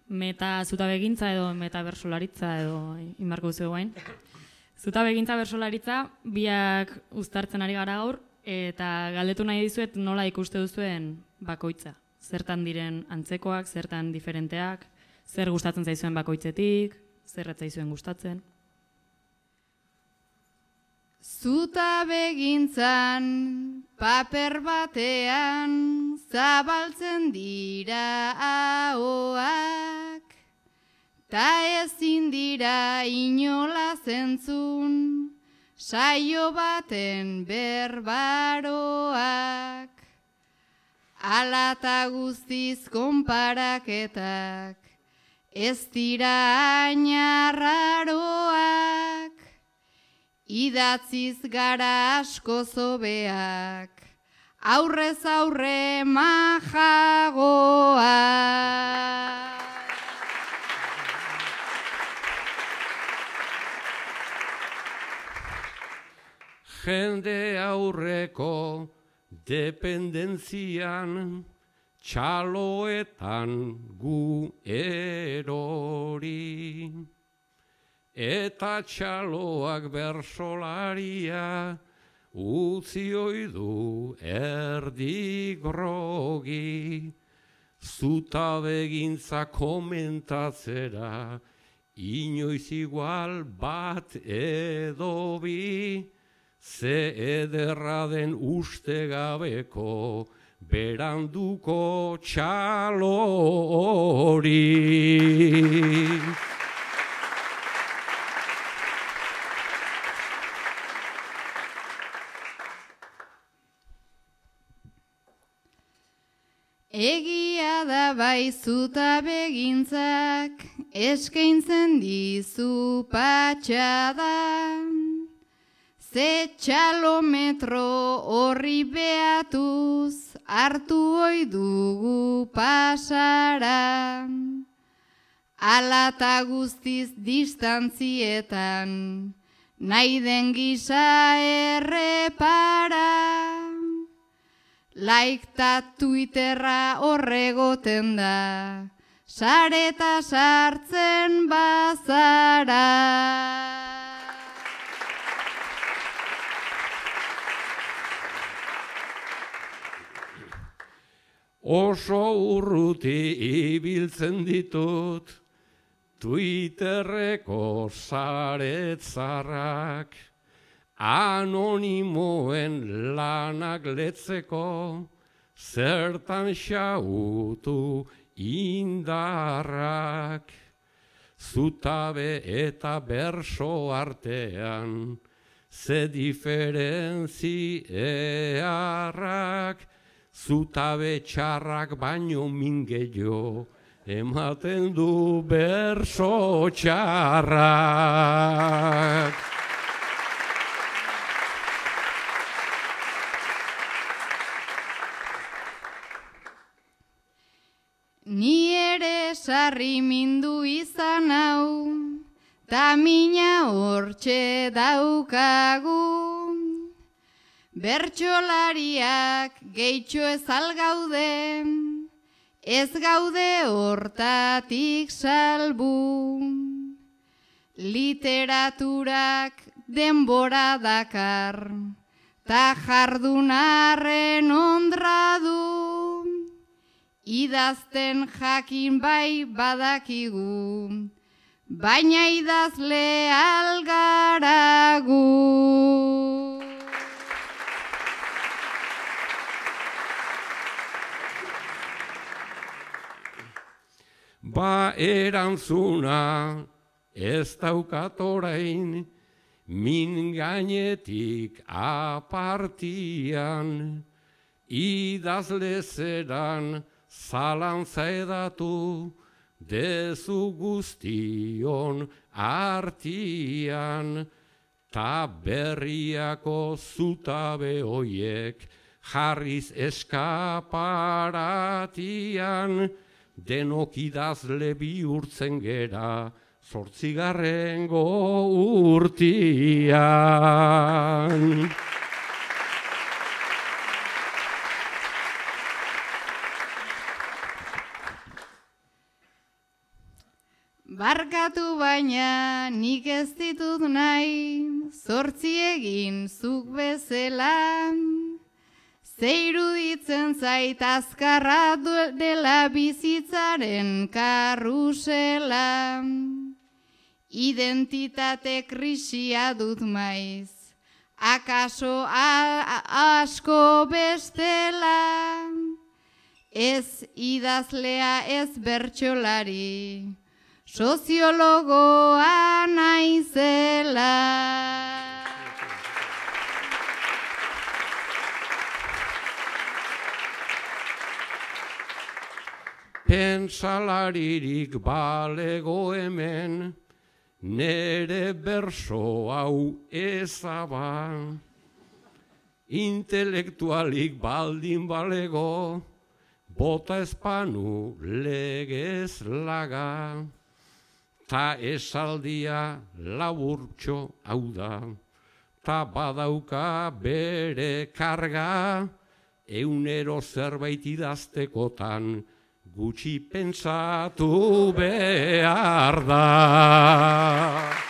zutabegintza edo metabersolaritza edo inbarko duzu guain. Zutabegintza bersolaritza biak uztartzen ari gara gaur, eta galdetu nahi dizuet nola ikuste duzuen bakoitza. Zertan diren antzekoak, zertan diferenteak, zer gustatzen zaizuen bakoitzetik, zer ez zaizuen gustatzen. Zutabegintzan paper batean zabaltzen dira ahoak, ta ezin dira inola zentzun saio baten berbaroak. Hala ta guztiz konparaketak ez dira hain arraroak, idatziz gara asko zobeak, aurrez aurre majagoak. Jende aurreko dependentzian, txaloetan gu erori. Eta txaloak bersolaria utzi oidu erdi grogi. Zutabegintza komentatzera inoiz igual bat edo bi. Ze ederra den uste gabeko beranduko txalo hori. Egia da bai zutabegintzak eskaintzen dizu patxada, ze txalometro horri behatuz hartu ohi dugu pasara. Hala ta guztiz distantzietan nahi den gisa errepara. Like ta Twitterra horregoten da, sareta sartzen bazara. Oso urruti ibiltzen ditut Twitterreko saretzarrak, anonimoen lanak letzeko zertan xautu indarrak. Zutabe eta berso artean ze diferentziarrak, zutabe txarrak baino mingeio ematen du berso txarrak. Ni ere sarri mindu izan hau, ta mina hortxe daukagu. Bertsolariak gehitxo ez algaude, ez gaude hortatik salbu. Literaturak denbora dakar, ta jardunarren ondra du. Idazten jakin bai badakigu, baina idazle algaragu. Ba erantzuna ez daukat orain, min gainetik apartian, idazle zeran zalantza edatu dezu guztion artian, ta berriako zutabe hoiek jarriz eskaparatian, denok idazle bihurtzen gera 8. urtian. Barkatu baina nik ez ditut nahi, 8 egin zuk bezala. Ze iruditzen zait azkarra dela bizitzaren karrusela. Identitate krisia dut maiz, akaso asko bestela. Ez idazlea ez bertsolari, soziologoa naizela. Pentsalaririk balego hemen, nere berso hau ezaba. Intelektualik baldin balego, bota espanu legez laga. Ta esaldia laburtxo hau da, ta badauka bere karga, eunero zerbait idaztekotan, gutxi pentsatu behar da.